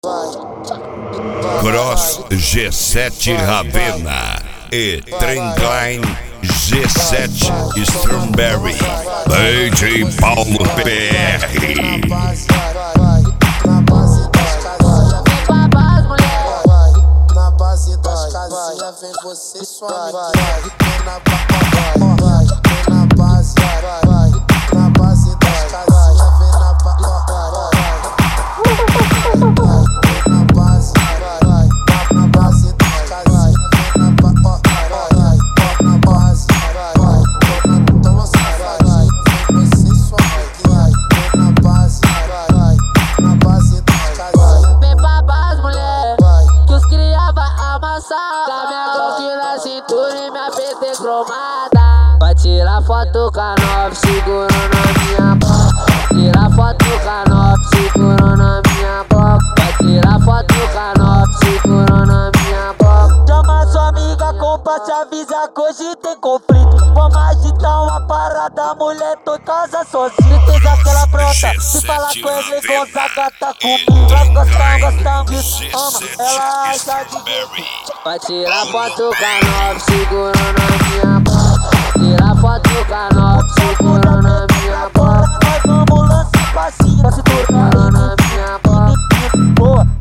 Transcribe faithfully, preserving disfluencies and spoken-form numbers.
Cross G sete Ravenna e Trendline G sete Strawberry. D J Paulo P R. Na base das casinhas vem você sua amiguinha. Na base, na base das casinhas vem na Com minha Glock na cintura e minha P T cromada. Vai tirar foto com a nove, segurando a minha boca. Tirar foto com a nove, segurando a minha boca. Vai tirar foto com a nove, segurando a minha boca. Chama sua amiga, compa, te avisa que hoje tem conflito. Vamos agitar uma parada, mulher, tô em casa sozinho. Fez aquela brota, se falar com ele, Gonzaga tá comigo. Nós gostamos, gostamos disso, ama, ela acha de mim. Vai tirar foto com a nove, segurando a minha boca. Tirar foto com a nove, segurando a minha boca. Nós vamos lançar passinho, segurando a minha boca.